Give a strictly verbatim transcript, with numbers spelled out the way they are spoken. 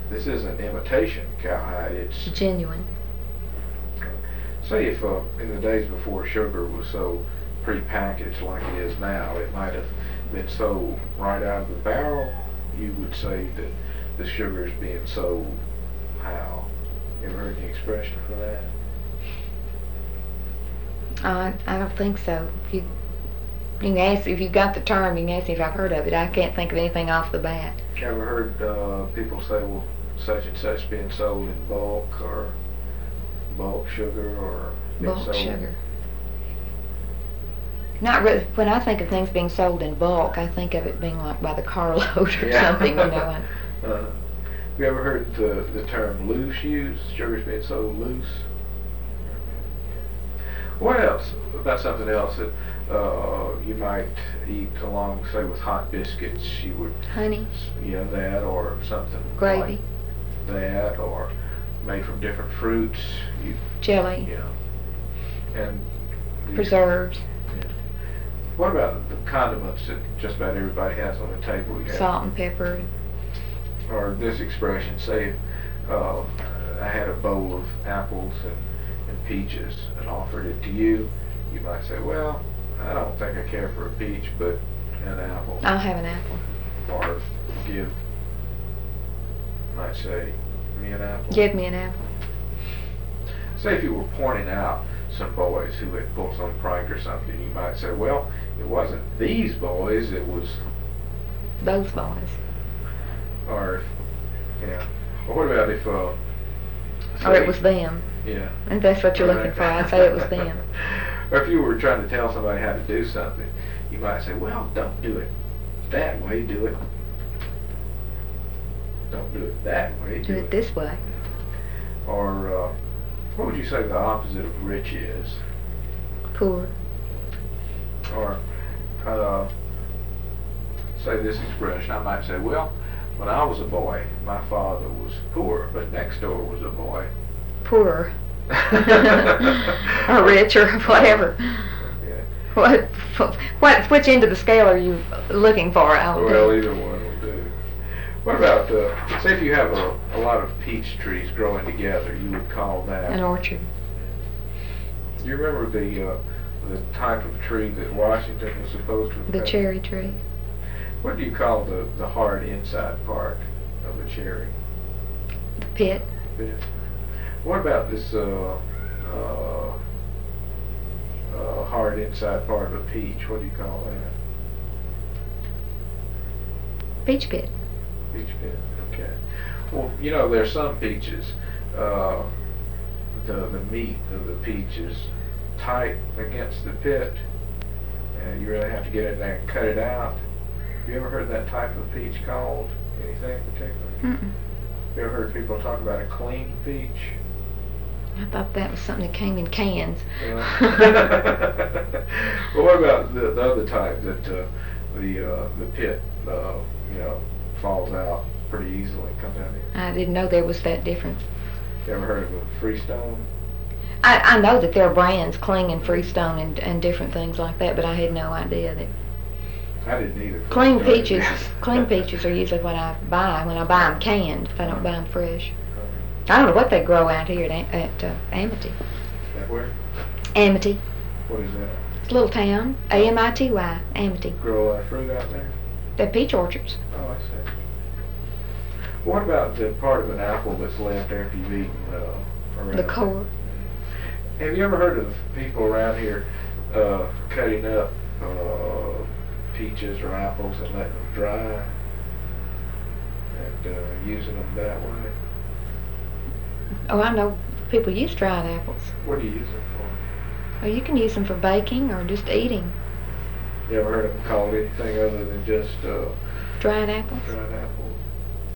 this isn't imitation cowhide, it's genuine. Say if uh, in the days before sugar was so pre-packaged like it is now, it might have been sold right out of the barrel, you would say that the sugar is being sold how? You ever heard any expression for that? Uh, I don't think so. If you, you can ask if you got the term. You can ask me if I've heard of it. I can't think of anything off the bat. Ever heard uh, people say, well, such and such being sold in bulk, or bulk sugar, or being Bulk sold? sugar. Not really. When I think of things being sold in bulk, I think of it being like by the carload or Yeah. something. You know. uh, you ever heard the the term loose used? Sugar's being sold loose. What else about something else that uh, you might eat along, say, with hot biscuits? You would, Honey. yeah, that or something Gravy. like that, or made from different fruits. You, Jelly. yeah, and the- Preserves. Yeah. What about the condiments that just about everybody has on the table? You have, Salt and pepper. or this expression, say, uh, I had a bowl of apples and, and peaches and offered it to you, you might say, well, I don't think I care for a peach, but an apple. I'll have an apple. Or give, might say, me an apple. Give me an apple. Say if you were pointing out some boys who had pulled some prank or something, you might say, well, it wasn't these boys, it was, Those boys. or, yeah. Or what about if, uh, Or say- it was them. Yeah. And that's what you're looking for. I'd say it was them. Or if you were trying to tell somebody how to do something, you might say, well, don't do it that way, do it. Don't do it that way, do, Do it this way. Or, uh, what would you say the opposite of rich is? Poor. Or, uh, say this expression, I might say, well, when I was a boy, my father was poor, but next door was a boy. Poorer. Or rich or whatever. Yeah. What, what, which end of the scale are you looking for? I'll Well, do. either one will do. What about, uh, say if you have a, a lot of peach trees growing together, you would call that... An orchard. Do you remember the, uh, the type of tree that Washington was supposed to have The cut? cherry tree. What do you call the, the hard inside part of a cherry? The pit. Bit. What about this uh, uh, uh, hard inside part of a peach? What do you call that? Peach pit. Peach pit. Okay. Well, you know, there's some peaches. Uh, the the meat of the peach is tight against the pit, and you really have to get in there and cut it out. Have you ever heard that type of peach called anything in particular? Mm-mm. You ever heard people talk about a clean peach? I thought that was something that came in cans. Yeah. Well, what about the, the other type that uh, the uh, the pit, uh, you know, falls out pretty easily, comes out here? I didn't know there was that difference. You ever heard of a freestone? I, I know that there are brands, Kling and Freestone and, and different things like that, but I had no idea that I didn't either. clean Freestone. peaches, clean peaches are usually what I buy when I buy them canned, if I don't buy them fresh. I don't know what they grow out here at, Am- at uh, Amity. That where? Amity. What is that? It's a little town. A M I T Y. Amity. Grow a lot of fruit out there? They're peach orchards. Oh, I see. What about the part of an apple that's left after you've eaten uh, around The it? core. Have you ever heard of people around here uh, cutting up uh, peaches or apples and letting them dry and uh, using them that way? Oh, I know people use dried apples. What do you use them for? Or you can use them for baking or just eating. You ever heard of them called anything other than just uh, Dried apples. dried apples?